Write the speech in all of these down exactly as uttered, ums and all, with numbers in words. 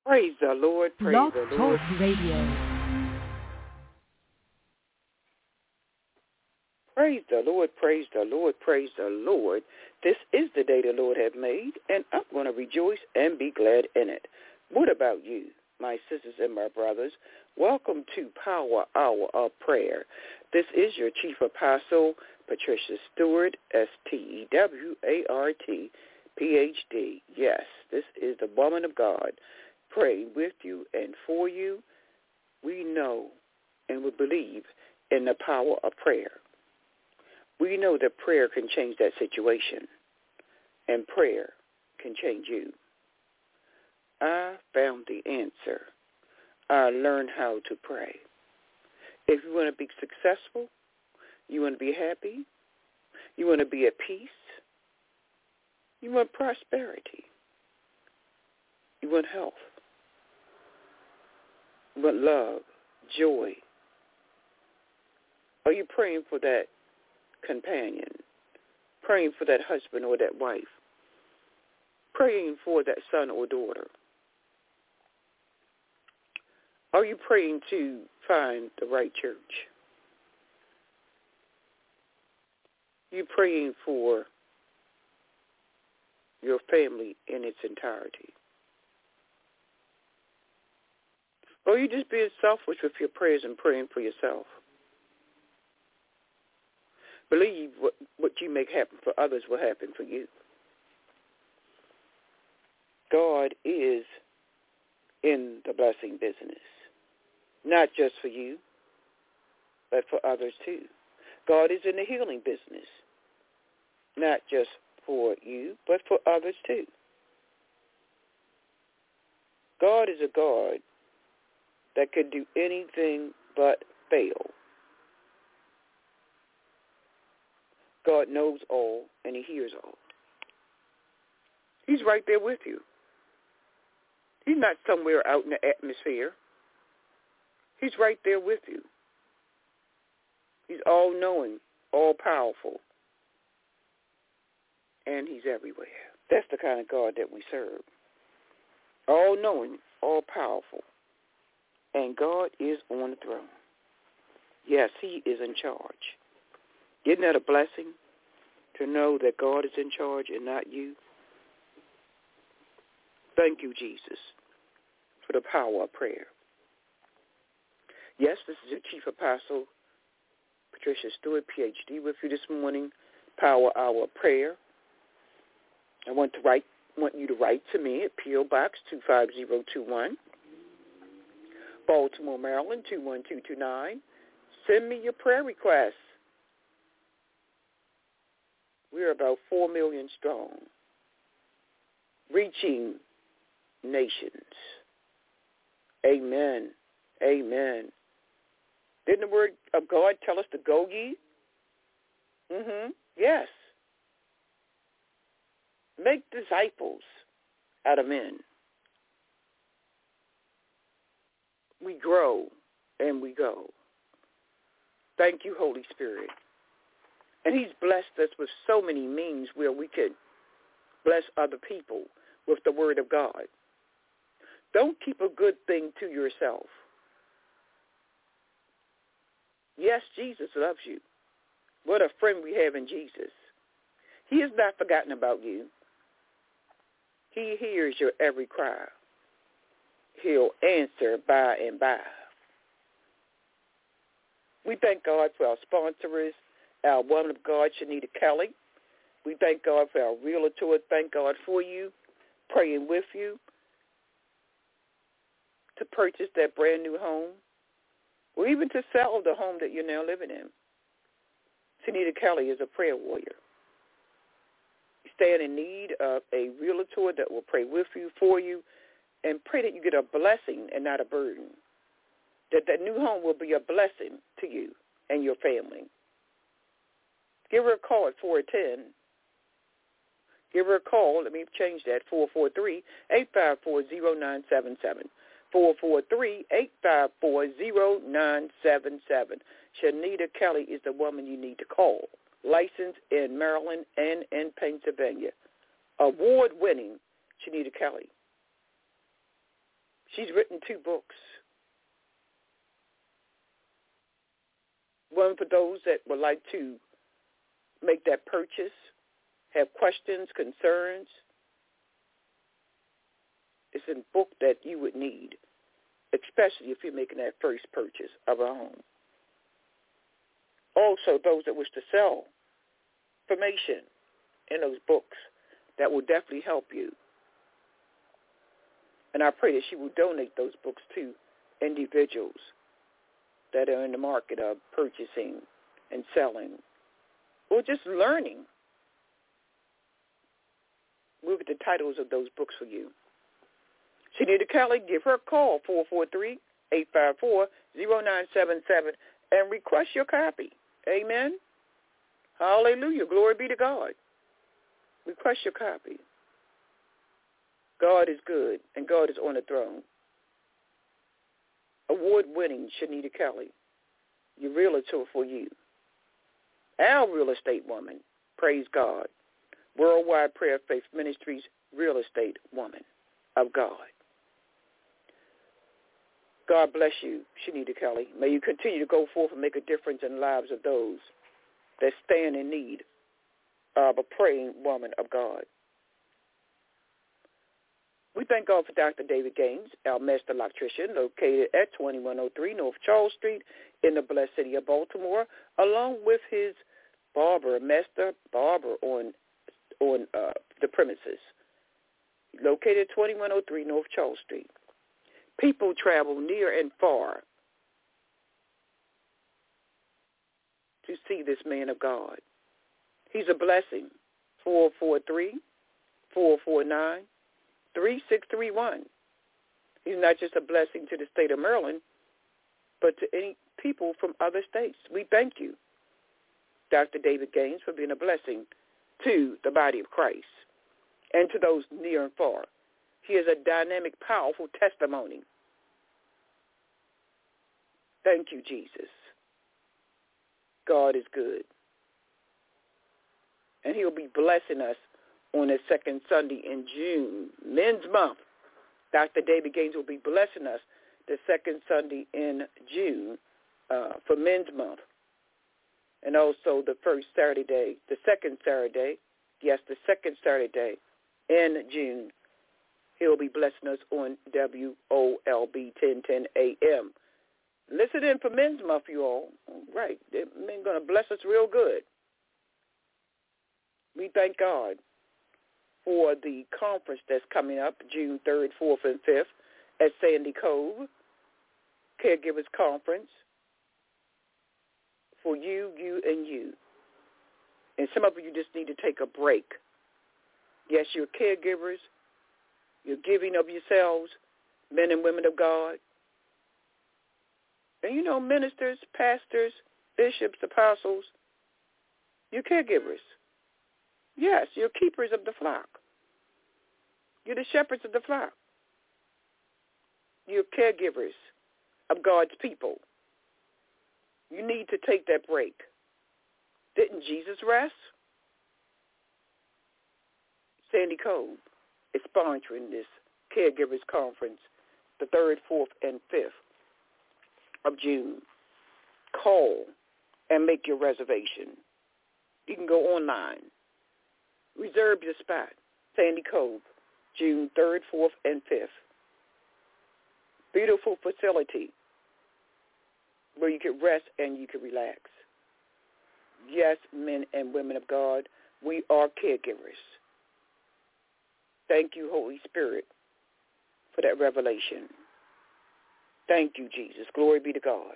Praise the Lord, praise Blog the Lord. Talk Radio. Praise the Lord, praise the Lord, praise the Lord. This is the day the Lord has made, and I'm going to rejoice and be glad in it. What about you, my sisters and my brothers? Welcome to Power Hour of Prayer. This is your Chief Apostle, Patricia Stewart, S T E W A R T, P H D. Yes, this is the woman of God, praying with you and for you. We know and we believe in the power of prayer. We know that prayer can change that situation, and prayer can change you. I found the answer. I learned how to pray. If you want to be successful, you want to be happy, you want to be at peace, you want prosperity, you want health, you want love, joy. Are you praying for that companion, praying for that husband or that wife, praying for that son or daughter? Are you praying to find the right church? You praying for your family in its entirety? Or are you just being selfish with your prayers and praying for yourself? Believe what, what you make happen for others will happen for you. God is in the blessing business, not just for you, but for others too. God is in the healing business, not just for you, but for others too. God is a God that can do anything but fail. God knows all, and he hears all. He's right there with you. He's not somewhere out in the atmosphere. He's right there with you. He's all-knowing, all-powerful, and he's everywhere. That's the kind of God that we serve. All-knowing, all-powerful, and God is on the throne. Yes, he is in charge. Isn't that a blessing to know that God is in charge and not you? Thank you, Jesus, for the power of prayer. Yes, this is your Chief Apostle, Patricia Stewart, P H D, with you this morning, Power Hour of Prayer. I want to write, want you to write to me at P O Box two five zero two one, Baltimore, Maryland two one two two nine. Send me your prayer requests. We're about four million strong, reaching nations. Amen. Amen. Didn't the word of God tell us to go ye? Mm-hmm. Yes. Make disciples out of men. We grow and we go. Thank you, Holy Spirit. And he's blessed us with so many means where we can bless other people with the word of God. Don't keep a good thing to yourself. Yes, Jesus loves you. What a friend we have in Jesus. He has not forgotten about you. He hears your every cry. He'll answer by and by. We thank God for our sponsors, our woman of God, Shanita Kelly. We thank God for our realtor. Thank God for you, praying with you to purchase that brand new home, or even to sell the home that you're now living in. Shanita Kelly is a prayer warrior. You stand in need of a realtor that will pray with you, for you, and pray that you get a blessing and not a burden, that that new home will be a blessing to you and your family. Give her a call at four one zero. Give her a call. Let me change that, four four three, eight five four, zero nine seven seven. four four three, eight five four, zero nine seven seven. Shanita Kelly is the woman you need to call. Licensed in Maryland and in Pennsylvania. Award-winning Shanita Kelly. She's written two books. One for those that would like to make that purchase, have questions, concerns. It's a book that you would need, especially if you're making that first purchase of a home. Also, those that wish to sell information in those books that will definitely help you. And I pray that she will donate those books to individuals that are in the market of purchasing and selling or just learning. We'll get the titles of those books for you. Shanita Kelly, give her a call, four four three, eight five four, zero nine seven seven, and request your copy. Amen. Hallelujah. Glory be to God. Request your copy. God is good, and God is on the throne. Award-winning Shanita Kelly, your realtor for you. Our real estate woman, praise God. Worldwide Prayer Faith Ministries real estate woman of God. God bless you, Shanita Kelly. May you continue to go forth and make a difference in the lives of those that stand in need of a praying woman of God. We thank God for Doctor David Gaines, our master electrician, located at twenty-one oh three North Charles Street in the blessed city of Baltimore, along with his barber, master barber on on uh, the premises, located at twenty-one oh three North Charles Street. People travel near and far to see this man of God. He's a blessing. four four three, four four nine, three six three one. He's not just a blessing to the state of Maryland, but to any people from other states. We thank you, Doctor David Gaines, for being a blessing to the body of Christ and to those near and far. He is a dynamic, powerful testimony. Thank you, Jesus. God is good. And he'll be blessing us on the second Sunday in June, Men's Month. Doctor David Gaines will be blessing us the second Sunday in June uh, for Men's Month. And also the first Saturday, the second Saturday, yes, the second Saturday in June. He'll be blessing us on W O L B ten ten A M. Listen in for Men's Month, you all. Right. They're going to bless us real good. We thank God for the conference that's coming up June third, fourth, and fifth at Sandy Cove, Caregivers Conference for you, you, and you. And some of you just need to take a break. Yes, you're caregivers. You're giving of yourselves, men and women of God. And you know, ministers, pastors, bishops, apostles, you're caregivers. Yes, you're keepers of the flock. You're the shepherds of the flock. You're caregivers of God's people. You need to take that break. Didn't Jesus rest? Sandy Cove is sponsoring this Caregivers Conference the third, fourth, and fifth of June. Call and make your reservation. You can go online. Reserve your spot. Sandy Cove, June third, fourth, and fifth. Beautiful facility where you can rest and you can relax. Yes, men and women of God, we are caregivers. Thank you, Holy Spirit, for that revelation. Thank you, Jesus. Glory be to God.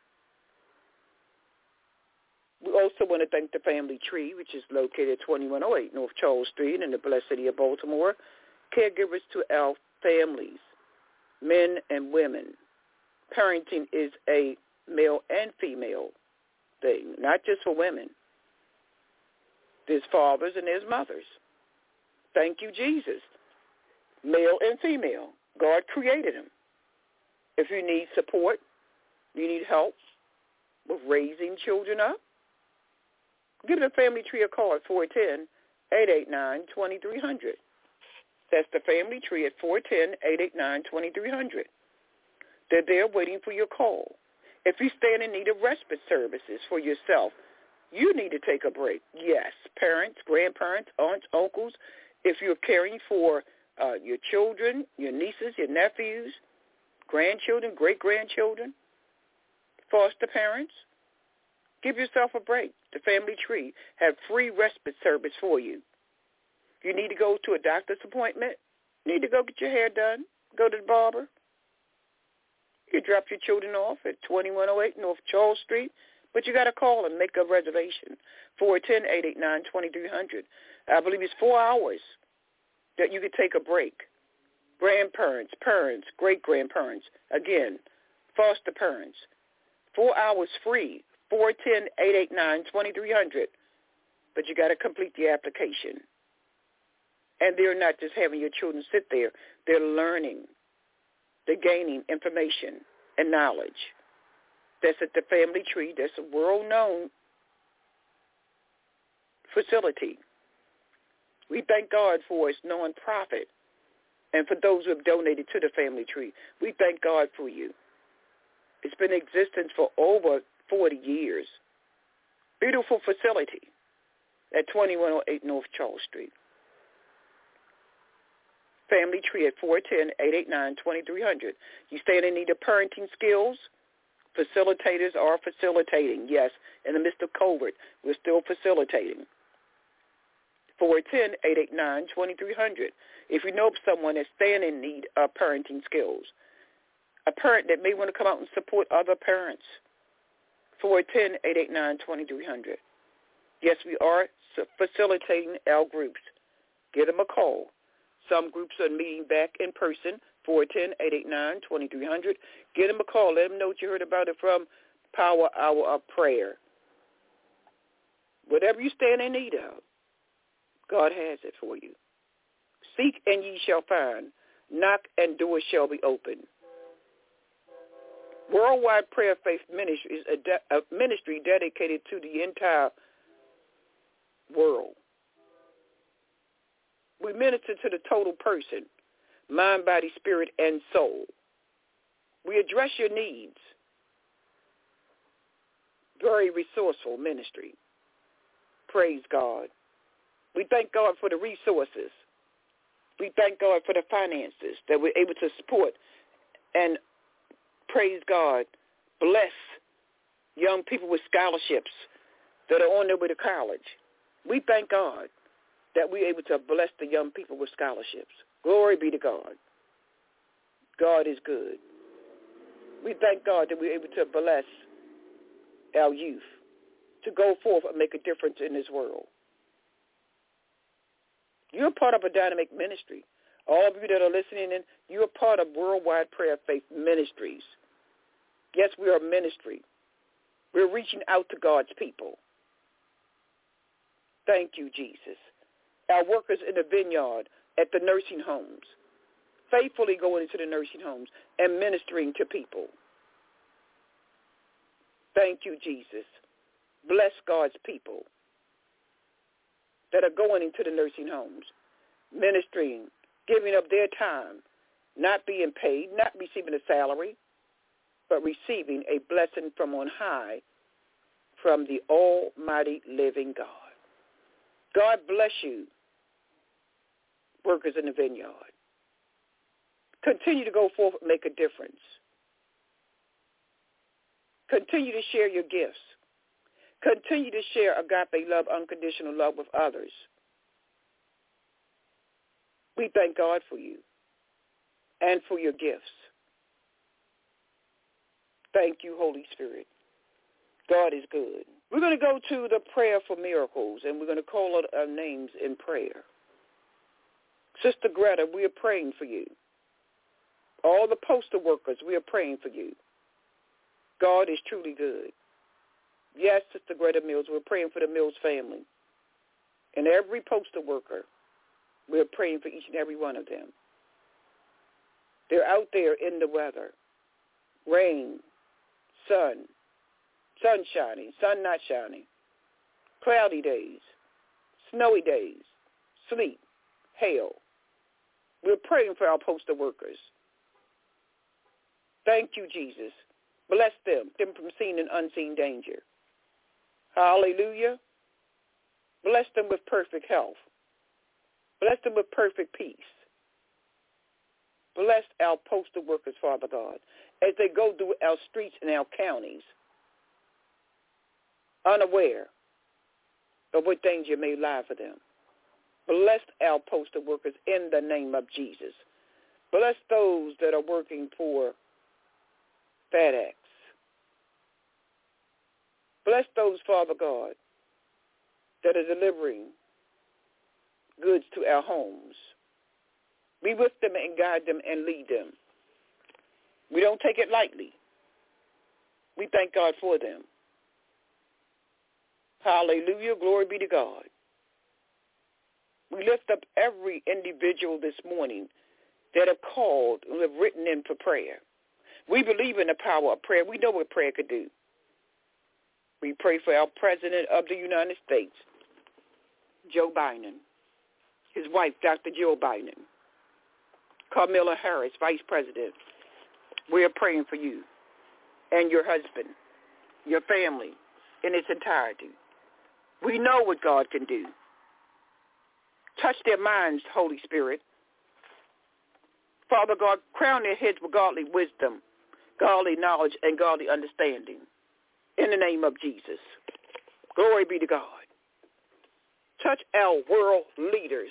We also want to thank the Family Tree, which is located at twenty-one oh eight North Charles Street in the blessed city of Baltimore. Caregivers to our families, men and women. Parenting is a male and female thing, not just for women. There's fathers and there's mothers. Thank you, Jesus. Male and female. God created them. If you need support, you need help with raising children up, give the Family Tree a call at four one zero, eight eight nine, two three zero zero. That's the family tree at four one zero, eight eight nine, two three zero zero. They're there waiting for your call. If you stand in need of respite services for yourself, you need to take a break. Yes, parents, grandparents, aunts, uncles, if you're caring for uh, your children, your nieces, your nephews, grandchildren, great-grandchildren, foster parents, give yourself a break. The family tree have free respite service for you. If you need to go to a doctor's appointment, you need to go get your hair done, go to the barber, you drop your children off at twenty-one oh eight North Charles Street, but you got to call and make a reservation, four one zero, eight eight nine, two three zero zero. I believe it's four hours that you could take a break. Grandparents, parents, great-grandparents, again, foster parents, four hours free, four one zero, eight eight nine, two three zero zero, but you got to complete the application. And they're not just having your children sit there. They're learning. They're gaining information and knowledge. That's at the family tree. That's a world-known facility. We thank God for its nonprofit and for those who have donated to the family tree. We thank God for you. It's been in existence for over forty years. Beautiful facility at twenty-one oh eight North Charles Street. Family tree at four one zero, eight eight nine, two three zero zero. You stand in need of parenting skills? Facilitators are facilitating. Yes, in the midst of COVID, we're still facilitating. four one zero, eight eight nine, two three zero zero. If you know of someone that stands in need of parenting skills, a parent that may want to come out and support other parents, four one zero, eight eight nine, two three zero zero. Yes, we are facilitating our groups. Give them a call. Some groups are meeting back in person, four one zero, eight eight nine, two three zero zero. Give them a call. Let them know what you heard about it from Power Hour of Prayer. Whatever you stand in need of, God has it for you. Seek and ye shall find. Knock and doors shall be opened. Worldwide Prayer Faith Ministry is a, de- a ministry dedicated to the entire world. We minister to the total person, mind, body, spirit, and soul. We address your needs. Very resourceful ministry. Praise God. We thank God for the resources. We thank God for the finances that we're able to support and, praise God, bless young people with scholarships that are on their way to college. We thank God that we're able to bless the young people with scholarships. Glory be to God. God is good. We thank God that we're able to bless our youth to go forth and make a difference in this world. You're part of a dynamic ministry. All of you that are listening in, you're part of Worldwide Prayer Faith Ministries. Yes, we are a ministry. We're reaching out to God's people. Thank you, Jesus. Our workers in the vineyard, at the nursing homes, faithfully going into the nursing homes and ministering to people. Thank you, Jesus. Bless God's people that are going into the nursing homes, ministering, giving up their time, not being paid, not receiving a salary, but receiving a blessing from on high from the almighty living God. God bless you, workers in the vineyard. Continue to go forth and make a difference. Continue to share your gifts. Continue to share agape love, unconditional love with others. We thank God for you and for your gifts. Thank you, Holy Spirit. God is good. We're going to go to the prayer for miracles, and we're going to call out our names in prayer. Sister Greta, we are praying for you. All the postal workers, we are praying for you. God is truly good. Yes, Sister Greta Mills, we're praying for the Mills family. And every postal worker, we're praying for each and every one of them. They're out there in the weather. Rain, sun, sun shining, sun not shining, cloudy days, snowy days, sleet, hail. We're praying for our postal workers. Thank you, Jesus. Bless them, them from seen and unseen danger. Hallelujah. Bless them with perfect health. Bless them with perfect peace. Bless our postal workers, Father God, as they go through our streets and our counties, unaware of what danger may lie for them. Bless our postal workers in the name of Jesus. Bless those that are working for FedEx. Bless those, Father God, that are delivering goods to our homes. Be with them and guide them and lead them. We don't take it lightly. We thank God for them. Hallelujah. Glory be to God. We lift up every individual this morning that have called and have written in for prayer. We believe in the power of prayer. We know what prayer could do. We pray for our President of the United States, Joe Biden, his wife, Doctor Jill Biden, Kamala Harris, Vice President. We are praying for you and your husband, your family in its entirety. We know what God can do. Touch their minds, Holy Spirit. Father God, crown their heads with godly wisdom, godly knowledge, and godly understanding. In the name of Jesus. Glory be to God. Touch our world leaders.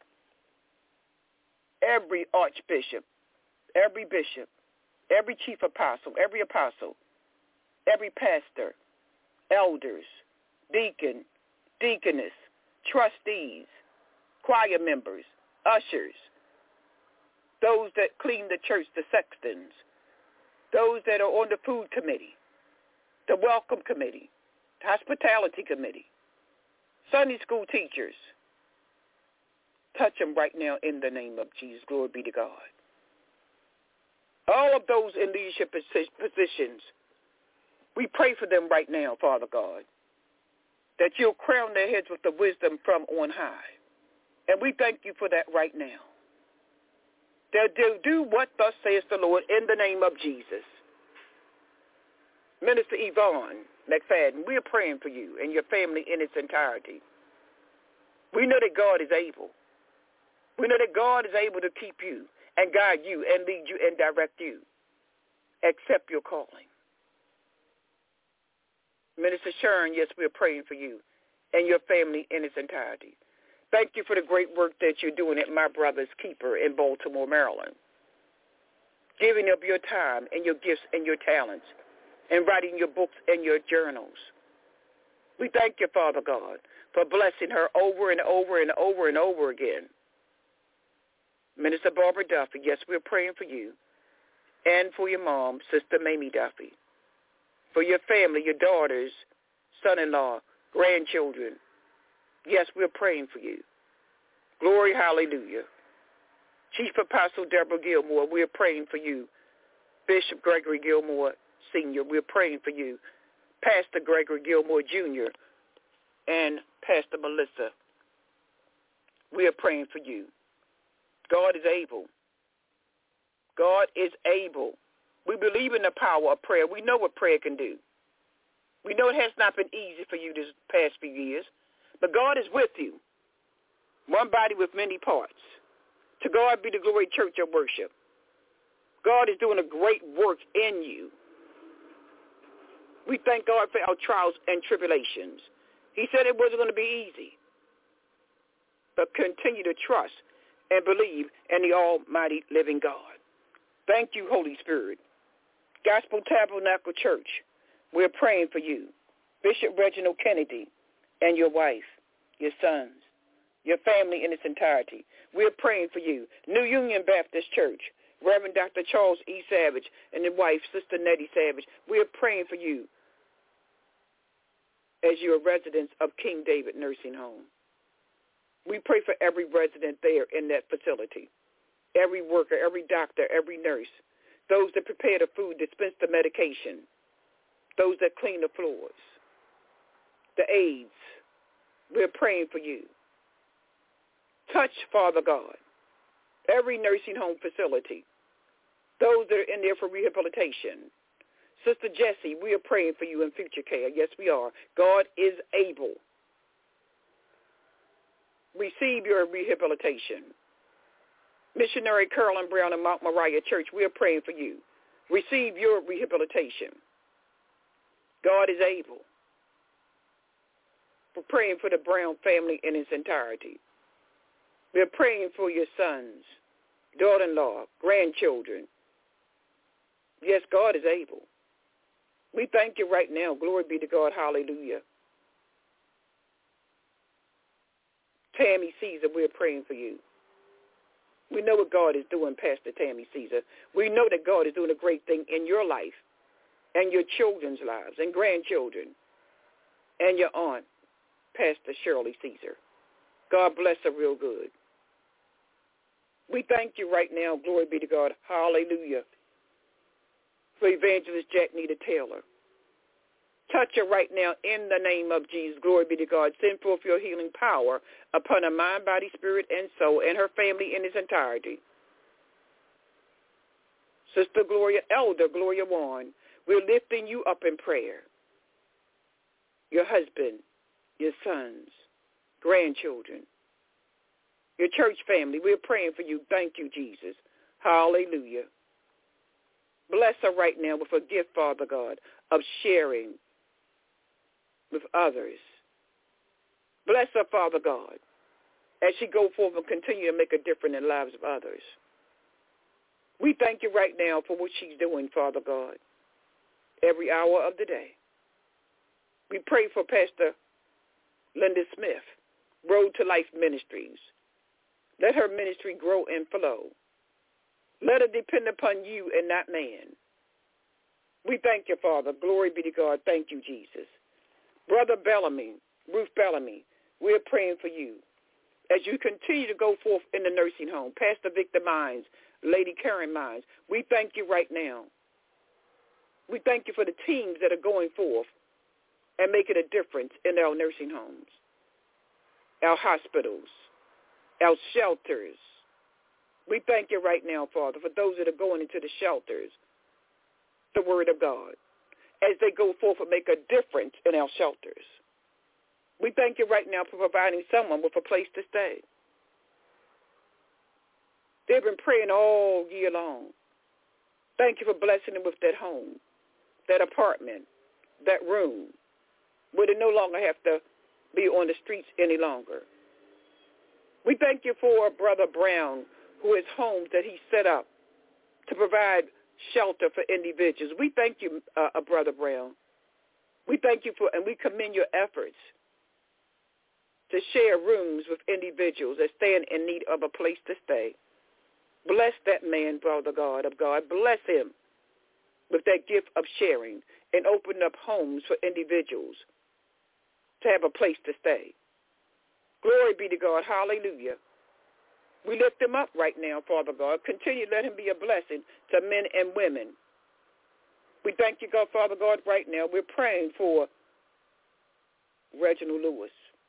Every archbishop, every bishop, every chief apostle, every apostle, every pastor, elders, deacon, deaconess, trustees, choir members, ushers, those that clean the church, the sextons, those that are on the food committee, the welcome committee, the hospitality committee, Sunday school teachers. Touch them right now in the name of Jesus. Glory be to God. All of those in leadership positions, we pray for them right now, Father God, that you'll crown their heads with the wisdom from on high. And we thank you for that right now. That they'll do what thus saith the Lord in the name of Jesus. Minister Yvonne McFadden, we're praying for you and your family in its entirety. We know that God is able. We know that God is able to keep you and guide you and lead you and direct you. Accept your calling. Minister Sharon, yes, we're praying for you and your family in its entirety. Thank you for the great work that you're doing at My Brother's Keeper in Baltimore, Maryland. Giving up your time and your gifts and your talents and writing your books and your journals. We thank you, Father God, for blessing her over and over and over and over again. Minister Barbara Duffy, yes, we're praying for you and for your mom, Sister Mamie Duffy, for your family, your daughters, son-in-law, grandchildren. Yes, we're praying for you. Glory, hallelujah. Chief Apostle Deborah Gilmore, we're praying for you. Bishop Gregory Gilmore, Senior, we're praying for you. Pastor Gregory Gilmore, Junior, and Pastor Melissa, we are praying for you. God is able. God is able. We believe in the power of prayer. We know what prayer can do. We know it has not been easy for you this past few years, but God is with you. One body with many parts. To God be the glory, church of worship. God is doing a great work in you. We thank God for our trials and tribulations. He said it wasn't going to be easy, but continue to trust and believe in the almighty living God. Thank you, Holy Spirit. Gospel Tabernacle Church, we're praying for you. Bishop Reginald Kennedy and your wife, your sons, your family in its entirety. We're praying for you. New Union Baptist Church, Reverend Doctor Charles E. Savage and his wife, Sister Nettie Savage. We're praying for you as you're residents of King David Nursing Home. We pray for every resident there in that facility, every worker, every doctor, every nurse, those that prepare the food, dispense the medication, those that clean the floors, the aides. We're praying for you. Touch, Father God, every nursing home facility, those that are in there for rehabilitation. Sister Jessie, we are praying for you in future care. Yes, we are. God is able. Receive your rehabilitation. Missionary Carolyn Brown of Mount Moriah Church, we are praying for you. Receive your rehabilitation. God is able. We're praying for the Brown family in its entirety. We're praying for your sons, daughter-in-law, grandchildren. Yes, God is able. We thank you right now. Glory be to God. Hallelujah. Tammy Caesar, we're praying for you. We know what God is doing, Pastor Tammy Caesar. We know that God is doing a great thing in your life and your children's lives and grandchildren and your aunt, Pastor Shirley Caesar. God bless her real good. We thank you right now. Glory be to God. Hallelujah. For Evangelist Jack Nita Taylor. Touch her right now in the name of Jesus. Glory be to God. Send forth your healing power upon her mind, body, spirit, and soul, and her family in its entirety. Sister Gloria, Elder Gloria Warren, we're lifting you up in prayer. Your husband, your sons, grandchildren, your church family, we're praying for you. Thank you, Jesus. Hallelujah. Bless her right now with a gift, Father God, of sharing with others. Bless her, Father God, as she go forth and continue to make a difference in the lives of others. We thank you right now for what she's doing, Father God, every hour of the day. We pray for Pastor Linda Smith, Road to Life Ministries. Let her ministry grow and flow. Let her depend upon you and not man. We thank you, Father. Glory be to God. Thank you, Jesus. Brother Bellamy, Ruth Bellamy, we're praying for you as you continue to go forth in the nursing home. Pastor Victor Mines, Lady Karen Mines, we thank you right now. We thank you for the teams that are going forth and making a difference in our nursing homes, our hospitals, our shelters. We thank you right now, Father, for those that are going into the shelters, the word of God, as they go forth and make a difference in our shelters. We thank you right now for providing someone with a place to stay. They've been praying all year long. Thank you for blessing them with that home, that apartment, that room, where they no longer have to be on the streets any longer. We thank you for Brother Brown, who has homes that he set up to provide shelter for individuals. We thank you, uh, Brother Brown. We thank you for, and we commend your efforts to share rooms with individuals that stand in need of a place to stay. Bless that man, Brother God of God. Bless him with that gift of sharing and open up homes for individuals to have a place to stay. Glory be to God. Hallelujah. We lift him up right now, Father God. Continue to let him be a blessing to men and women. We thank you, God, Father God, right now. We're praying for Reginald Lewis.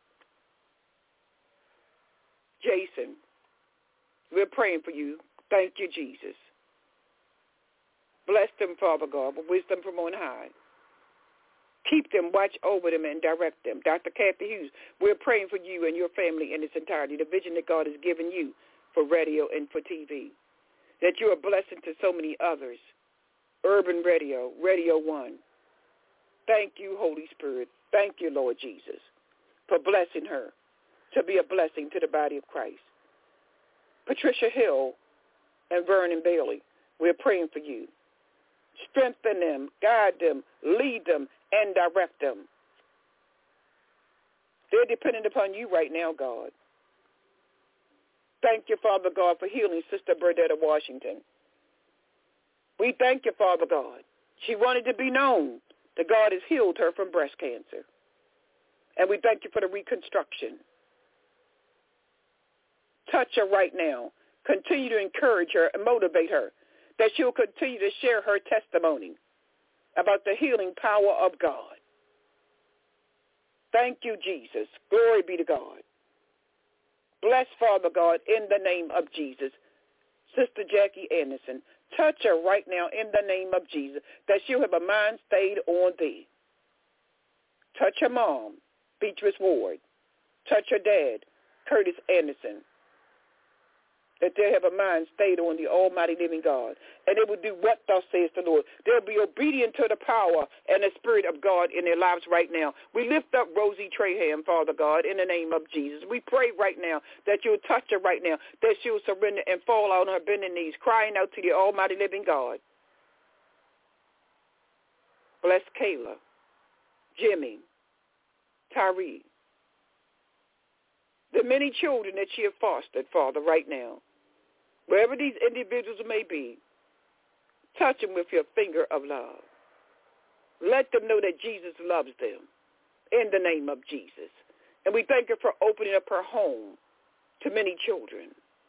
Jason, we're praying for you. Thank you, Jesus. Bless them, Father God, with wisdom from on high. Keep them, watch over them, and direct them. Doctor Kathy Hughes, we're praying for you and your family in its entirety, the vision that God has given you for radio and for T V, that you're a blessing to so many others. Urban Radio, Radio One. Thank you, Holy Spirit. Thank you, Lord Jesus, for blessing her to be a blessing to the body of Christ. Patricia Hill and Vernon Bailey, we're praying for you. Strengthen them, guide them, lead them, and direct them. They're dependent upon you right now, God. Thank you, Father God, for healing Sister Bernadetta Washington. We thank you, Father God. She wanted to be known that God has healed her from breast cancer. And we thank you for the reconstruction. Touch her right now. Continue to encourage her and motivate her, that she'll continue to share her testimony about the healing power of God. Thank you, Jesus. Glory be to God. Bless, Father God, in the name of Jesus, Sister Jackie Anderson. Touch her right now in the name of Jesus, that she'll have a mind stayed on thee. Touch her mom, Beatrice Ward. Touch her dad, Curtis Anderson, that they'll have a mind stayed on the almighty living God, and they will do what thus says the Lord. They'll be obedient to the power and the Spirit of God in their lives right now. We lift up Rosie Traham, Father God, in the name of Jesus. We pray right now that you'll touch her right now, that she'll surrender and fall on her bending knees, crying out to the almighty living God. Bless Kayla, Jimmy, Tyree, the many children that she has fostered, Father, right now. Wherever these individuals may be, touch them with your finger of love. Let them know that Jesus loves them in the name of Jesus. And we thank her for opening up her home to many children.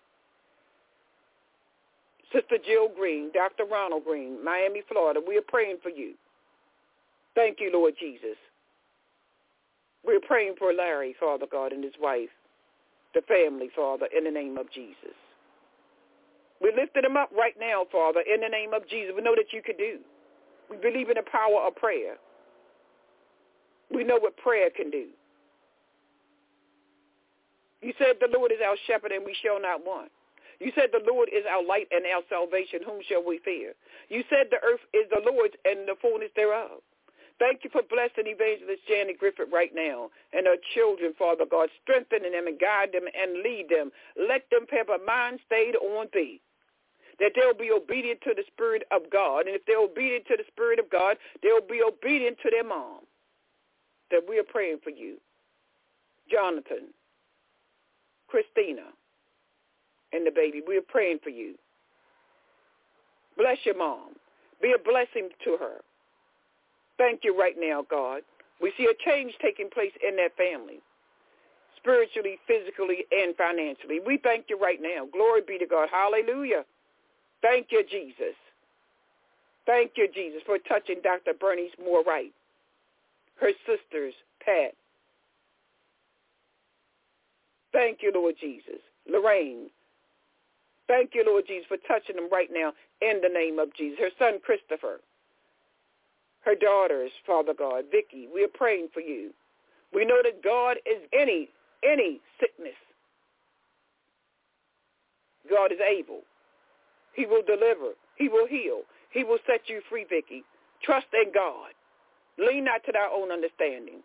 Sister Jill Green, Doctor Ronald Green, Miami, Florida, we are praying for you. Thank you, Lord Jesus. We're praying for Larry, Father God, and his wife, the family, Father, in the name of Jesus. We're lifting them up right now, Father, in the name of Jesus. We know that you can do. We believe in the power of prayer. We know what prayer can do. You said the Lord is our shepherd and we shall not want. You said the Lord is our light and our salvation. Whom shall we fear? You said the earth is the Lord's and the fullness thereof. Thank you for blessing Evangelist Janet Griffith right now and her children, Father God, strengthening them and guide them and lead them. Let them have a mind stayed on thee, that they'll be obedient to the Spirit of God. And if they're obedient to the Spirit of God, they'll be obedient to their mom. That we are praying for you. Jonathan, Christina, and the baby, we are praying for you. Bless your mom. Be a blessing to her. Thank you right now, God. We see a change taking place in that family, spiritually, physically, and financially. We thank you right now. Glory be to God. Hallelujah. Thank you, Jesus. Thank you, Jesus, for touching Doctor Bernice Moore Wright, her sisters, Pat. Thank you, Lord Jesus. Lorraine. Thank you, Lord Jesus, for touching them right now in the name of Jesus. Her son, Christopher. Her daughters, Father God, Vicky, we are praying for you. We know that God is any, any sickness. God is able. He will deliver. He will heal. He will set you free, Vicky. Trust in God. Lean not to thy own understanding.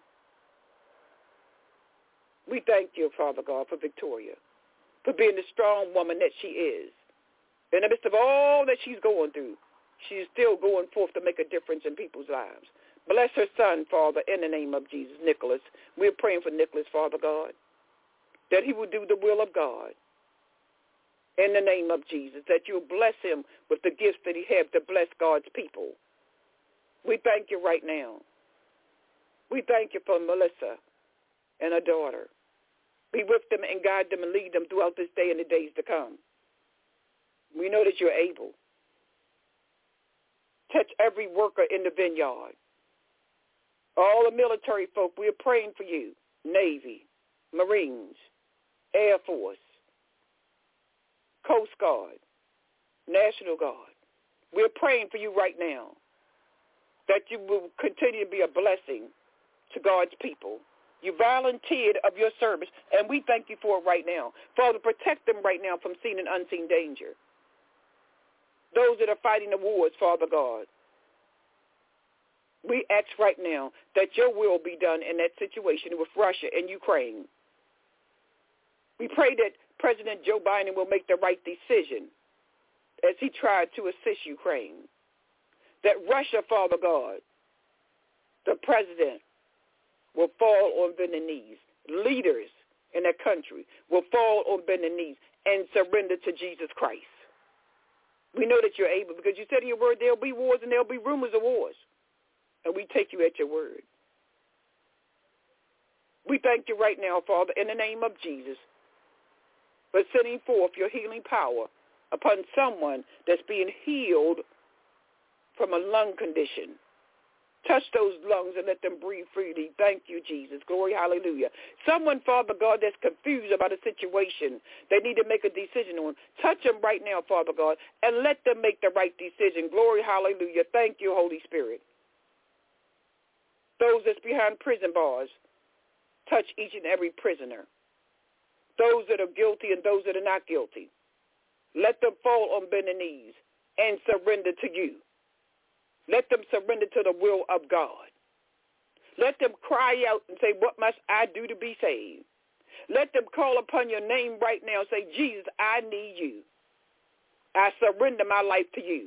We thank you, Father God, for Victoria, for being the strong woman that she is. In the midst of all that she's going through, she is still going forth to make a difference in people's lives. Bless her son, Father, in the name of Jesus, Nicholas. We're praying for Nicholas, Father God, that he will do the will of God. In the name of Jesus, that you'll bless him with the gifts that he has to bless God's people. We thank you right now. We thank you for Melissa and her daughter. Be with them and guide them and lead them throughout this day and the days to come. We know that you're able. Touch every worker in the vineyard. All the military folk, we are praying for you. Navy, Marines, Air Force, Coast Guard, National Guard. We're praying for you right now that you will continue to be a blessing to God's people. You volunteered of your service, and we thank you for it right now. Father, protect them right now from seen and unseen danger. Those that are fighting the wars, Father God, we ask right now that your will be done in that situation with Russia and Ukraine. We pray that President Joe Biden will make the right decision as he tried to assist Ukraine. That Russia, Father God, the president, will fall on bending knees. Leaders in that country will fall on bending knees and surrender to Jesus Christ. We know that you're able because you said in your word there'll be wars and there'll be rumors of wars. And we take you at your word. We thank you right now, Father, in the name of Jesus, for sending forth your healing power upon someone that's being healed from a lung condition. Touch those lungs and let them breathe freely. Thank you, Jesus. Glory, hallelujah. Someone, Father God, that's confused about a situation they need to make a decision on. Touch them right now, Father God, and let them make the right decision. Glory, hallelujah. Thank you, Holy Spirit. Those that's behind prison bars, touch each and every prisoner. Those that are guilty and those that are not guilty. Let them fall on bended knees and surrender to you. Let them surrender to the will of God. Let them cry out and say, what must I do to be saved? Let them call upon your name right now and say, Jesus, I need you. I surrender my life to you.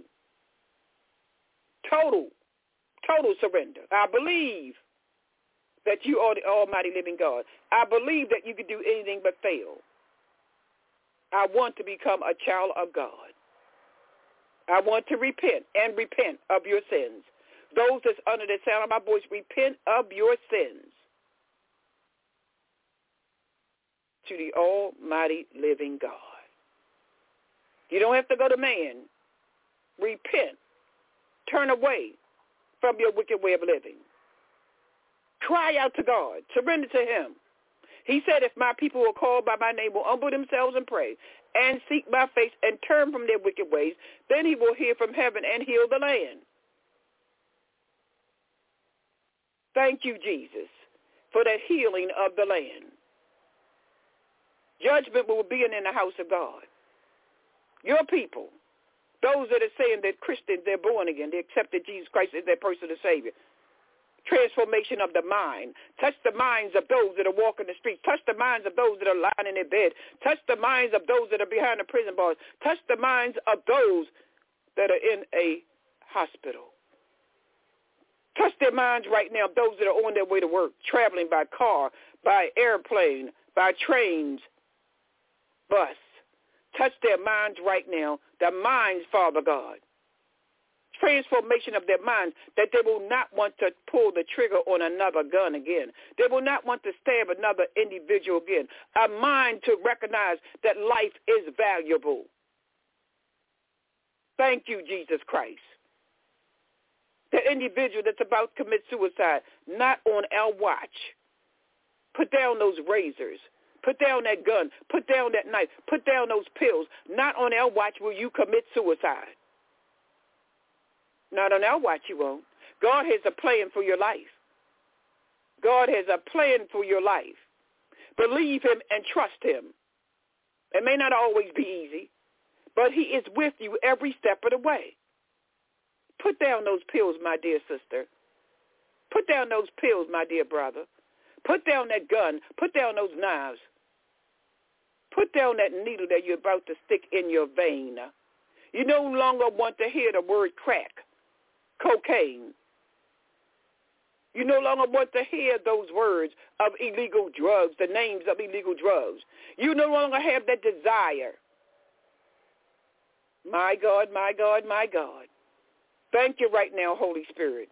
Total, total surrender. I believe that you are the almighty living God. I believe that you can do anything but fail. I want to become a child of God. I want to repent and repent of your sins. Those that's under the sound of my voice, repent of your sins to the almighty living God. You don't have to go to man. Repent. Turn away from your wicked way of living. Cry out to God. Surrender to him. He said, if my people will call by my name, will humble themselves and pray, and seek my face and turn from their wicked ways, then he will hear from heaven and heal the land. Thank you, Jesus, for that healing of the land. Judgment will be in the house of God. Your people, those that are saying that Christians, they're born again, they accepted Jesus Christ as their personal Savior. Transformation of the mind. Touch the minds of those that are walking the streets. Touch the minds of those that are lying in their bed. Touch the minds of those that are behind the prison bars. Touch the minds of those that are in a hospital. Touch their minds right now, those that are on their way to work, traveling by car, by airplane, by trains, bus. Touch their minds right now, their minds, Father God. Transformation of their minds, that they will not want to pull the trigger on another gun again. They will not want to stab another individual again. A mind to recognize that life is valuable. Thank you, Jesus Christ. The individual that's about to commit suicide, not on our watch. Put down those razors. Put down that gun. Put down that knife. Put down those pills. Not on our watch will you commit suicide. Not on our watch you won't. God has a plan for your life. God has a plan for your life. Believe him and trust him. It may not always be easy, but he is with you every step of the way. Put down those pills, my dear sister. Put down those pills, my dear brother. Put down that gun. Put down those knives. Put down that needle that you're about to stick in your vein. You no longer want to hear the word crack, cocaine. You no longer want to hear those words of illegal drugs, the names of illegal drugs. You no longer have that desire. My God, my God, my God. Thank you right now, Holy Spirit.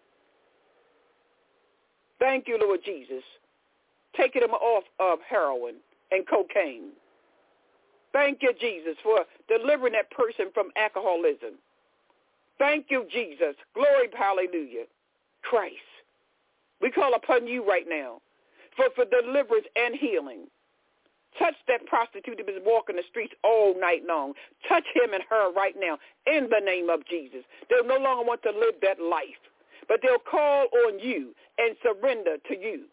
Thank you, Lord Jesus. Taking them off of heroin and cocaine. Thank you, Jesus, for delivering that person from alcoholism. Thank you, Jesus. Glory, hallelujah. Christ. We call upon you right now for, for deliverance and healing. Touch that prostitute that is walking the streets all night long. Touch him and her right now in the name of Jesus. They'll no longer want to live that life, but they'll call on you and surrender to you.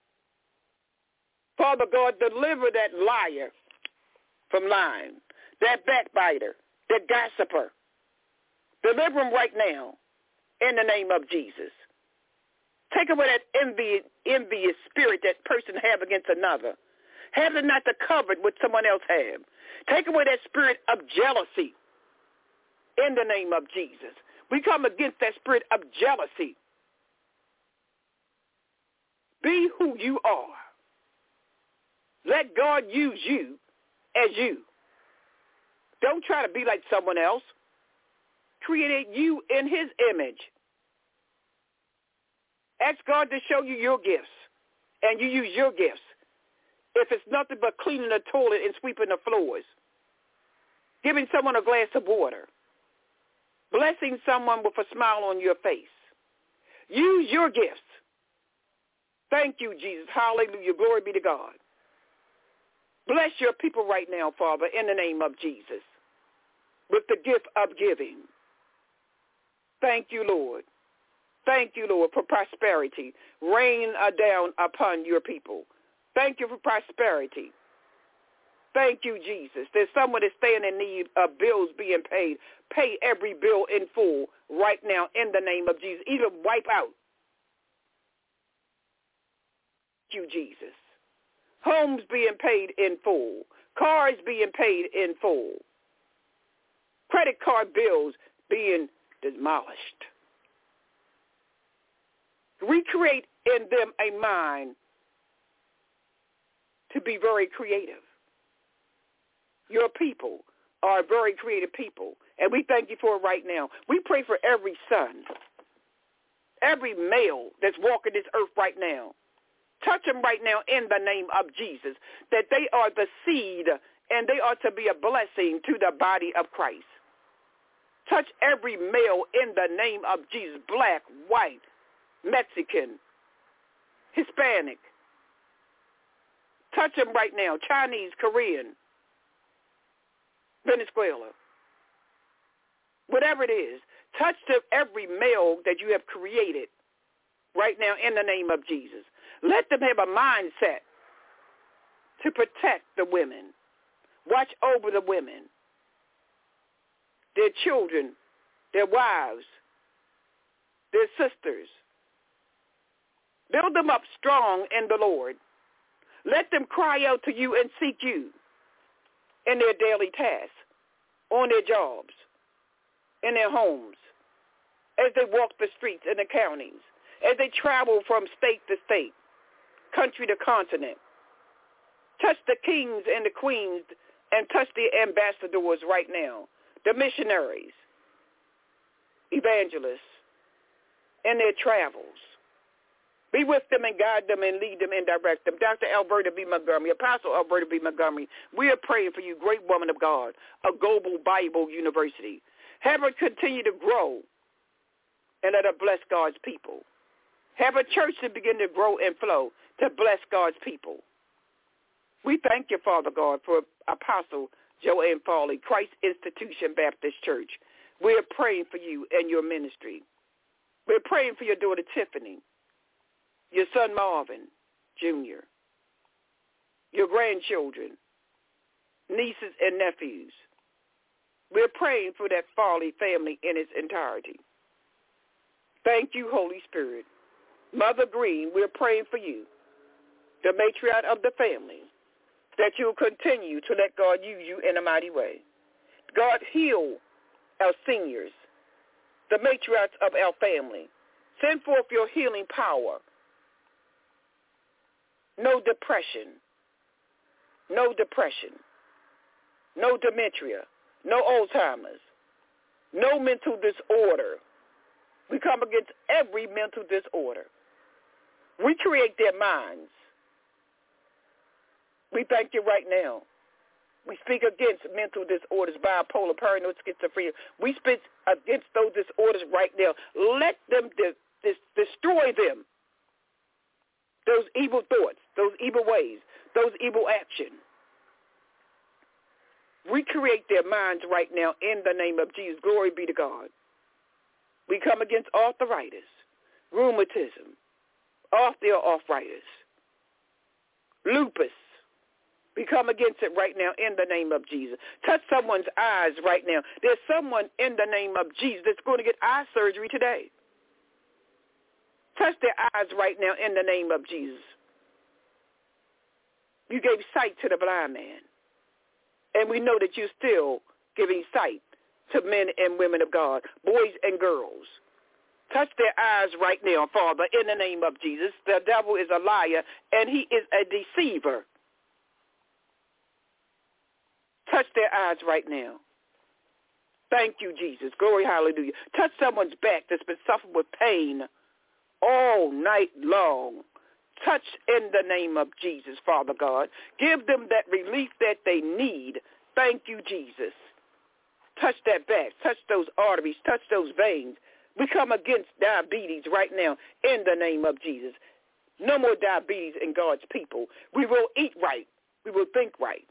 Father God, deliver that liar from lying, that backbiter, that gossiper. Deliver him right now in the name of Jesus. Take away that envy, envious spirit that person have against another. Have it not to cover what someone else have. Take away that spirit of jealousy in the name of Jesus. We come against that spirit of jealousy. Be who you are. Let God use you as you. Don't try to be like someone else. Create you in his image. Ask God to show you your gifts, and you use your gifts. If it's nothing but cleaning the toilet and sweeping the floors, giving someone a glass of water, blessing someone with a smile on your face, Use your gifts. Thank you, Jesus. Hallelujah. Glory be to God. Bless your people right now, Father, in the name of Jesus, with the gift of giving. Thank you, Lord. Thank you, Lord, for prosperity. Rain down upon your people. Thank you for prosperity. Thank you, Jesus. There's someone that's staying in need of bills being paid. Pay every bill in full right now in the name of Jesus. Even wipe out. Thank you, Jesus. Homes being paid in full. Cars being paid in full. Credit card bills being demolished. Recreate in them a mind to be very creative. Your people are very creative people, and we thank you for it right now. We pray for every son, every male that's walking this earth right now. Touch them right now in the name of Jesus, that they are the seed and they are to be a blessing to the body of Christ. Touch every male in the name of Jesus, black, white, Mexican, Hispanic. Touch them right now, Chinese, Korean, Venezuela. Whatever it is, touch the, every male that you have created right now in the name of Jesus. Let them have a mindset to protect the women. Watch over the women, their children, their wives, their sisters. Build them up strong in the Lord. Let them cry out to you and seek you in their daily tasks, on their jobs, in their homes, as they walk the streets in the counties, as they travel from state to state, country to continent. Touch the kings and the queens and touch the ambassadors right now, the missionaries, evangelists, in their travels. Be with them and guide them and lead them and direct them. Doctor Alberta B. Montgomery, Apostle Alberta B. Montgomery, we are praying for you, great woman of God, a global Bible university. Have her continue to grow and let her bless God's people. Have a church to begin to grow and flow to bless God's people. We thank you, Father God, for Apostle Joanne Fawley, Christ Institution Baptist Church. We are praying for you and your ministry. We're praying for your daughter Tiffany, your son Marvin Junior, your grandchildren, nieces and nephews. We're praying for that Fawley family in its entirety. Thank you, Holy Spirit. Mother Green, we're praying for you, the matriarch of the family, that you'll continue to let God use you in a mighty way. God, heal our seniors, the matriarchs of our family. Send forth your healing power. No depression, no depression, no dementia, no Alzheimer's, no mental disorder. We come against every mental disorder. Recreate their minds. We thank you right now. We speak against mental disorders, bipolar, paranoid, schizophrenia. We speak against those disorders right now. Let them de- de- destroy them. Those evil thoughts, those evil ways, those evil actions. Recreate their minds right now in the name of Jesus. Glory be to God. We come against arthritis, rheumatism, osteoarthritis, lupus. We come against it right now in the name of Jesus. Touch someone's eyes right now. There's someone in the name of Jesus that's going to get eye surgery today. Touch their eyes right now in the name of Jesus. You gave sight to the blind man. And we know that you're still giving sight to men and women of God, boys and girls. Touch their eyes right now, Father, in the name of Jesus. The devil is a liar, and he is a deceiver. Touch their eyes right now. Thank you, Jesus. Glory, hallelujah. Touch someone's back that's been suffering with pain all night long. Touch in the name of Jesus, Father God. Give them that relief that they need. Thank you, Jesus. Touch that back. Touch those arteries. Touch those veins. We come against diabetes right now in the name of Jesus. No more diabetes in God's people. We will eat right. We will think right.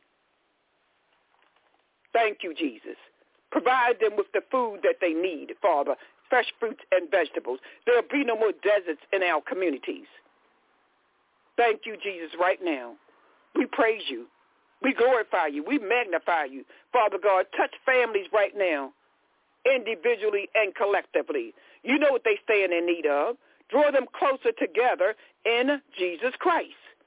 Thank you, Jesus. Provide them with the food that they need, Father, fresh fruits and vegetables. There will be no more deserts in our communities. Thank you, Jesus, right now. We praise you. We glorify you. We magnify you. Father God, touch families right now, individually and collectively. You know what they stand in need of. Draw them closer together in Jesus Christ.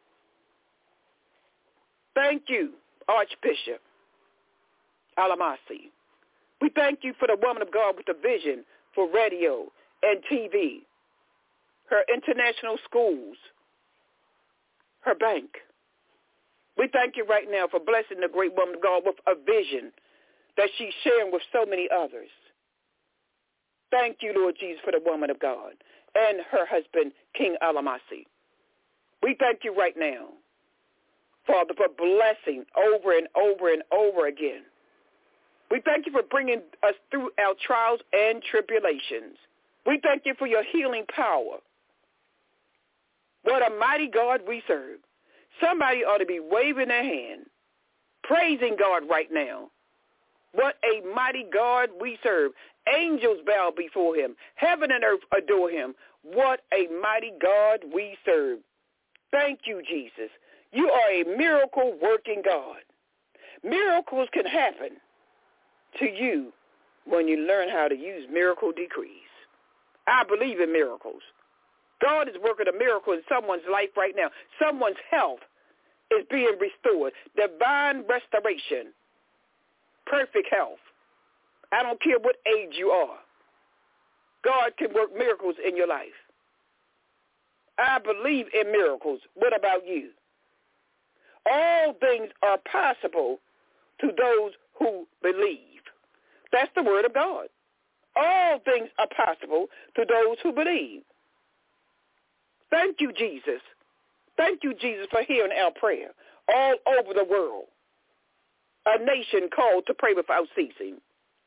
Thank you, Archbishop Alamasi. We thank you for the woman of God with the vision for radio and T V, her international schools, her bank. We thank you right now for blessing the great woman of God with a vision that she's sharing with so many others. Thank you, Lord Jesus, for the woman of God and her husband, King Alamasi. We thank you right now, Father, for blessing over and over and over again. We thank you for bringing us through our trials and tribulations. We thank you for your healing power. What a mighty God we serve. Somebody ought to be waving their hand, praising God right now. What a mighty God we serve. Angels bow before him. Heaven and earth adore him. What a mighty God we serve. Thank you, Jesus. You are a miracle-working God. Miracles can happen to you when you learn how to use miracle decrees. I believe in miracles. God is working a miracle in someone's life right now. Someone's health is being restored. Divine restoration. Perfect health. I don't care what age you are. God can work miracles in your life. I believe in miracles. What about you? All things are possible to those who believe. That's the word of God. All things are possible to those who believe. Thank you, Jesus. Thank you, Jesus, for hearing our prayer all over the world. A nation called to pray without ceasing.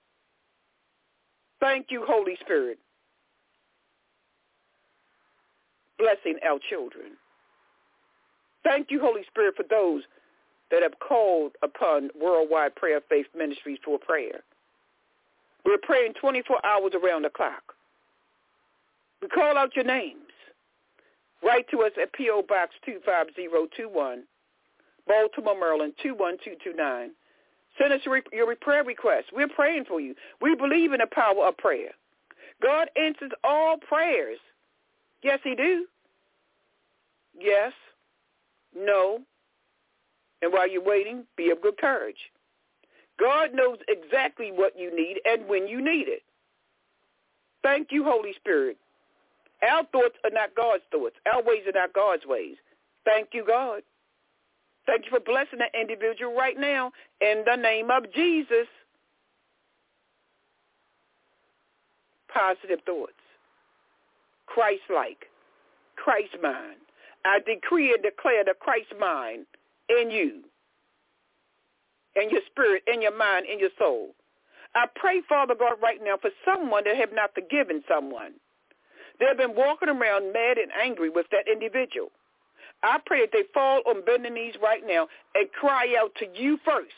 Thank you, Holy Spirit. Blessing our children. Thank you, Holy Spirit, for those that have called upon Worldwide Prayer Faith Ministries for prayer. We're praying twenty-four hours around the clock. We call out your names. Write to us at P O Box two five zero two one, Baltimore, Maryland two one two two nine. Send us your, your prayer requests. We're praying for you. We believe in the power of prayer. God answers all prayers. Yes, he do. Yes. No. And while you're waiting, be of good courage. God knows exactly what you need and when you need it. Thank you, Holy Spirit. Our thoughts are not God's thoughts. Our ways are not God's ways. Thank you, God. Thank you for blessing that individual right now in the name of Jesus. Positive thoughts. Christ-like. Christ mind. I decree and declare the Christ mind in you, in your spirit, in your mind, in your soul. I pray, Father God, right now for someone that have not forgiven someone. They have been walking around mad and angry with that individual. I pray that they fall on bending knees right now and cry out to you first,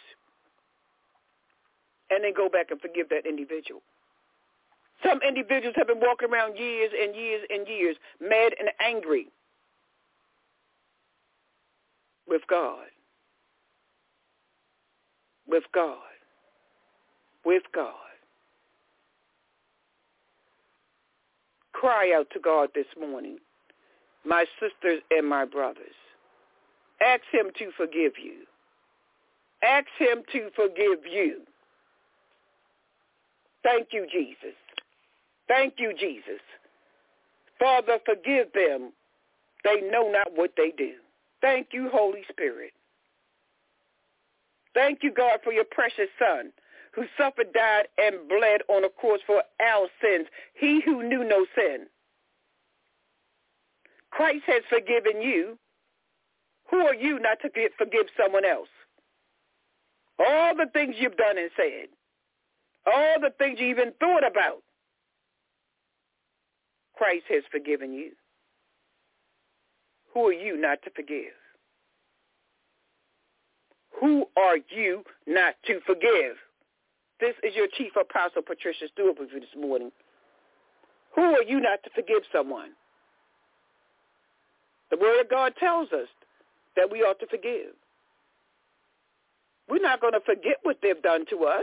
and then go back and forgive that individual. Some individuals have been walking around years and years and years, mad and angry with God. With God. With God. Cry out to God this morning, my sisters and my brothers. Ask him to forgive you. Ask him to forgive you. Thank you, Jesus. Thank you, Jesus. Father, forgive them. They know not what they do. Thank you, Holy Spirit. Thank you, God, for your precious Son, who suffered, died, and bled on a cross for our sins, he who knew no sin. Christ has forgiven you. Who are you not to forgive someone else? All the things you've done and said, all the things you even thought about, Christ has forgiven you. Who are you not to forgive? Who are you not to forgive? This is your Chief Apostle, Patricia Stewart, with you this morning. Who are you not to forgive someone? The Word of God tells us that we ought to forgive. We're not going to forget what they've done to us,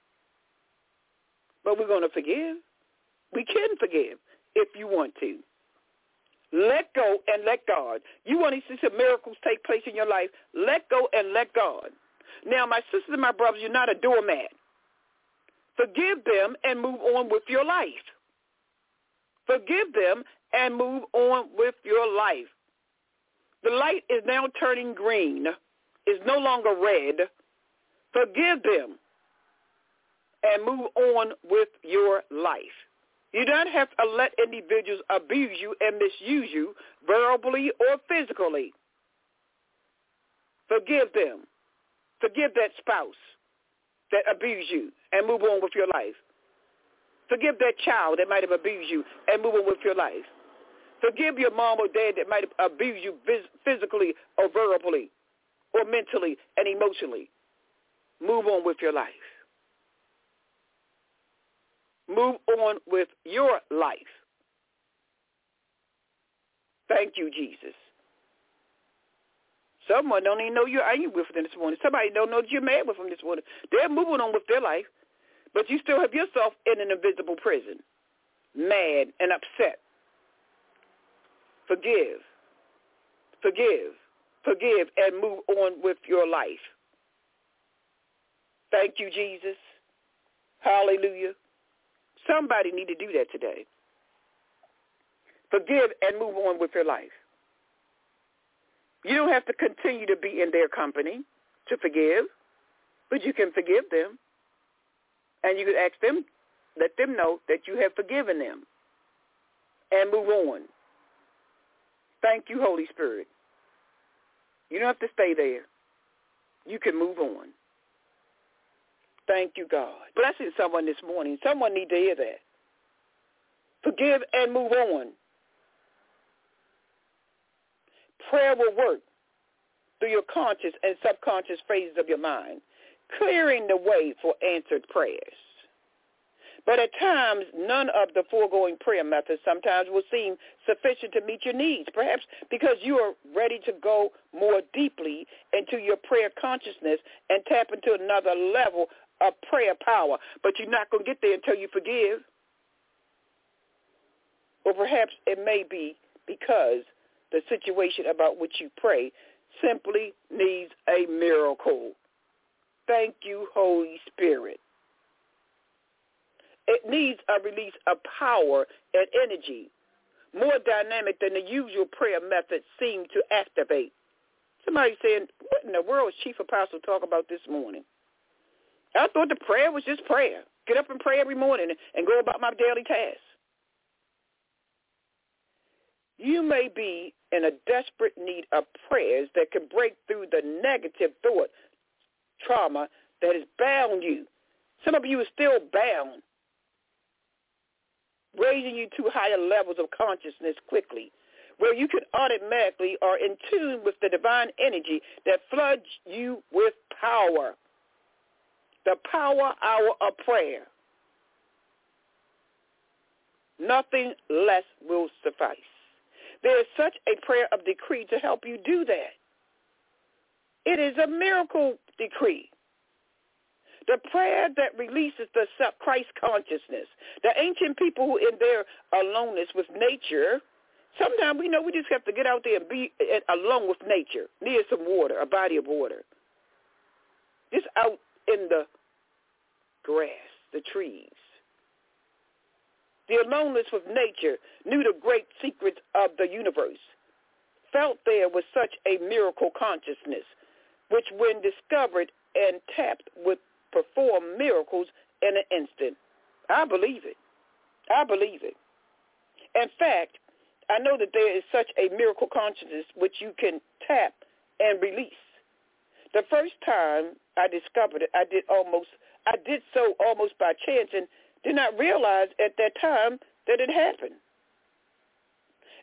but we're going to forgive. We can forgive if you want to. Let go and let God. You want to see some miracles take place in your life? Let go and let God. Now, my sisters and my brothers, you're not a doormat. Forgive them and move on with your life. Forgive them and move on with your life. The light is now turning green. It's no longer red. Forgive them and move on with your life. You don't have to let individuals abuse you and misuse you verbally or physically. Forgive them. Forgive that spouse that abused you and move on with your life. Forgive that child that might have abused you and move on with your life. Forgive your mom or dad that might have abused you physically or verbally or mentally and emotionally. Move on with your life. Move on with your life. Thank you, Jesus. Someone don't even know you're angry with them this morning. Somebody don't know that you're mad with them this morning. They're moving on with their life, but you still have yourself in an invisible prison, mad and upset. Forgive. Forgive. Forgive and move on with your life. Thank you, Jesus. Hallelujah. Somebody need to do that today. Forgive and move on with your life. You don't have to continue to be in their company to forgive, but you can forgive them. And you can ask them, let them know that you have forgiven them and move on. Thank you, Holy Spirit. You don't have to stay there. You can move on. Thank you, God. Blessing someone this morning. Someone need to hear that. Forgive and move on. Prayer will work through your conscious and subconscious phases of your mind, clearing the way for answered prayers. But at times, none of the foregoing prayer methods sometimes will seem sufficient to meet your needs, perhaps because you are ready to go more deeply into your prayer consciousness and tap into another level of prayer power. But you're not going to get there until you forgive. Or perhaps it may be because the situation about which you pray simply needs a miracle. Thank you, Holy Spirit. It needs a release of power and energy, more dynamic than the usual prayer methods seem to activate. Somebody saying, what in the world is Chief Apostle talking about this morning? I thought the prayer was just prayer. Get up and pray every morning and go about my daily tasks. You may be in a desperate need of prayers that can break through the negative thought trauma that has bound you. Some of you are still bound, raising you to higher levels of consciousness quickly, where you can automatically are in tune with the divine energy that floods you with power. The power hour of prayer. Nothing less will suffice. There is such a prayer of decree to help you do that. It is a miracle decree. The prayer that releases the Christ consciousness. The ancient people who in their aloneness with nature, sometimes we know we just have to get out there and be alone with nature, near some water, a body of water. Just out in the grass, the trees. The aloneness with nature, knew the great secrets of the universe, felt there was such a miracle consciousness, which when discovered and tapped would perform miracles in an instant. I believe it. I believe it. In fact, I know that there is such a miracle consciousness which you can tap and release. The first time I discovered it, I did almost, I did so almost by chance and did not realize at that time that it happened.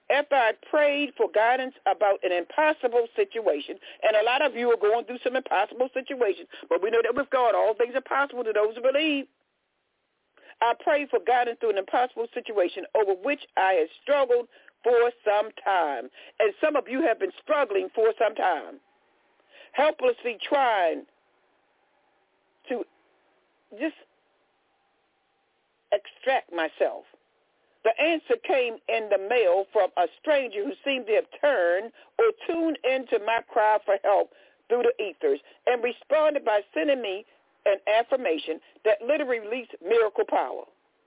after I prayed for guidance about an impossible situation, and a lot of you are going through some impossible situations, but we know that with God, all things are possible to those who believe. I prayed for guidance through an impossible situation over which I had struggled for some time. And some of you have been struggling for some time, helplessly trying to just extract myself. The answer came in the mail from a stranger who seemed to have turned or tuned into my cry for help through the ethers and responded by sending me an affirmation that literally released miracle power.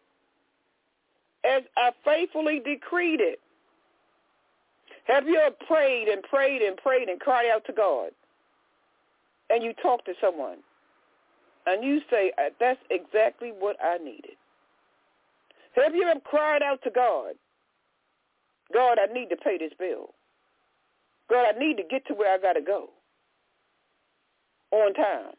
As I faithfully decreed it. Have you ever prayed and prayed and prayed and cried out to God? And you talk to someone and you say, that's exactly what I needed. Have you ever cried out to God? God, I need to pay this bill. God, I need to get to where I got to go on time.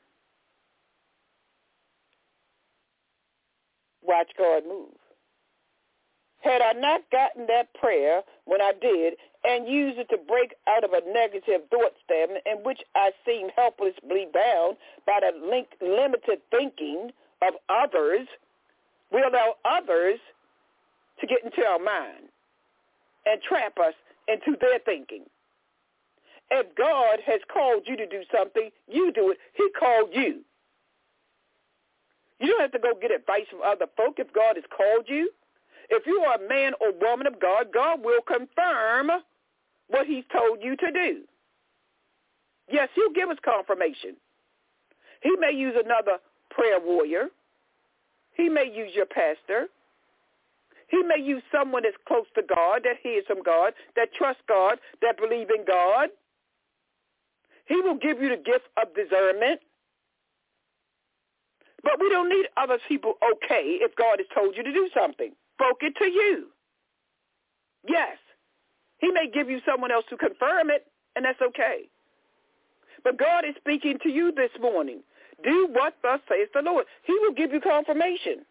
Watch God move. Had I not gotten that prayer when I did and used it to break out of a negative thought stem in which I seemed helplessly bound by the link, limited thinking of others, we allow others to get into our mind and trap us into their thinking. If God has called you to do something, you do it. He called you. You don't have to go get advice from other folk if God has called you. If you are a man or woman of God, God will confirm what he's told you to do. Yes, he'll give us confirmation. He may use another prayer warrior. He may use your pastor. He may use someone that's close to God, that hears from God, that trusts God, that believes in God. He will give you the gift of discernment. But we don't need other people okay if God has told you to do something. Spoke it to you. Yes. He may give you someone else to confirm it, and that's okay. But God is speaking to you this morning. Do what thus saith the Lord. He will give you confirmation.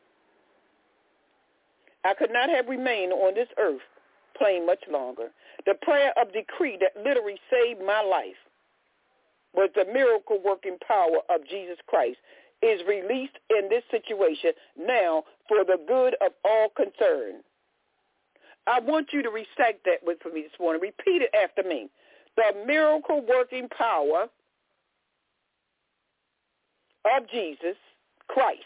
I could not have remained on this earth plain much longer. The prayer of decree that literally saved my life was the miracle-working power of Jesus Christ is released in this situation now for the good of all concerned. I want you to recite that with me this morning. Repeat it after me. The miracle-working power of Jesus Christ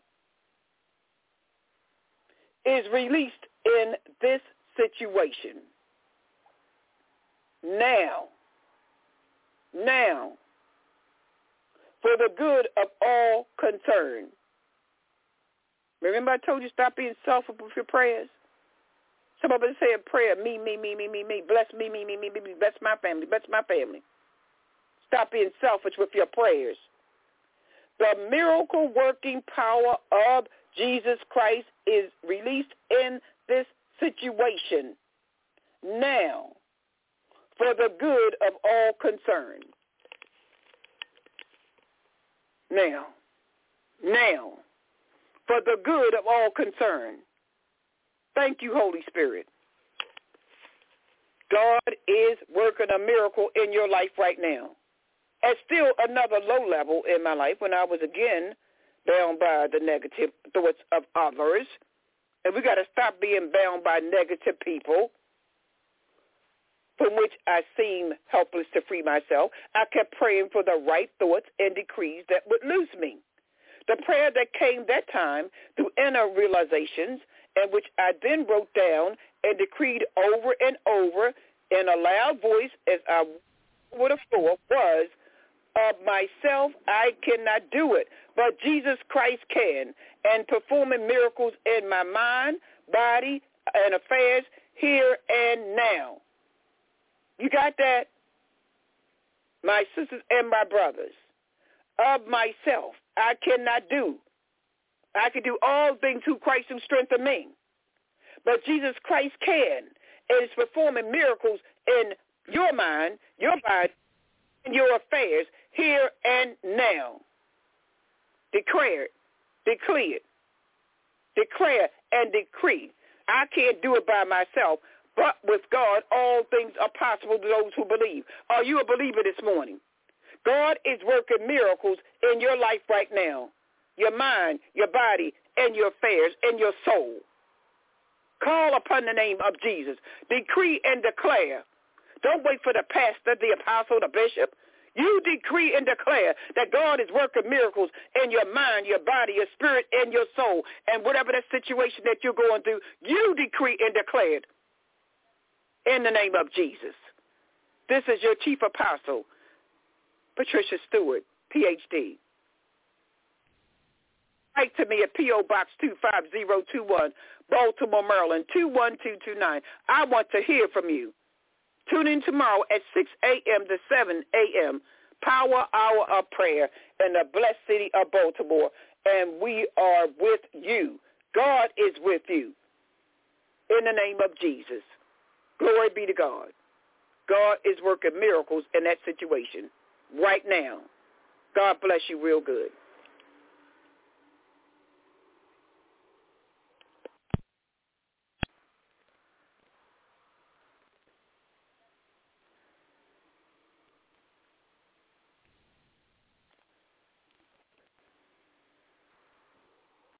is released in this situation. Now, now, for the good of all concerned. Remember I told you stop being selfish with your prayers? Some of us say a prayer, me, me, me, me, me, me, bless me, me, me, me, me, me, bless my family, bless my family. Stop being selfish with your prayers. The miracle-working power of Jesus Christ is released in this situation now for the good of all concerned. Now, now, for the good of all concerned. Thank you, Holy Spirit. God is working a miracle in your life right now. At still another low level in my life when I was again bound by the negative thoughts of others. And we got to stop being bound by negative people from which I seem helpless to free myself. I kept praying for the right thoughts and decrees that would loose me. The prayer that came that time through inner realizations and which I then wrote down and decreed over and over in a loud voice as I would have thought was, of myself I cannot do it, but Jesus Christ can, and performing miracles in my mind, body, and affairs here and now. You got that? My sisters and my brothers, of myself I cannot do. I can do all things through Christ who strengthens me. But Jesus Christ can, and is performing miracles in your mind, your body, and your affairs here and now. Declare it, declare it, declare and decree. I can't do it by myself, But with God, all things are possible to those who believe. Are you a believer this morning? God is working miracles in your life right now, your mind, your body, and your affairs, and your soul. Call upon the name of Jesus. Decree and declare. Don't wait for the pastor, the apostle, the bishop. You decree and declare that God is working miracles in your mind, your body, your spirit, and your soul. And whatever that situation that you're going through, you decree and declare it in the name of Jesus. This is your chief apostle, Patricia Stewart, P H D. Write to me at P O Box two five zero two one, Baltimore, Maryland, two one two two nine. I want to hear from you. Tune in tomorrow at six a.m. to seven a.m., Power Hour of Prayer in the blessed city of Baltimore, and we are with you. God is with you in the name of Jesus. Glory be to God. God is working miracles in that situation right now. God bless you real good.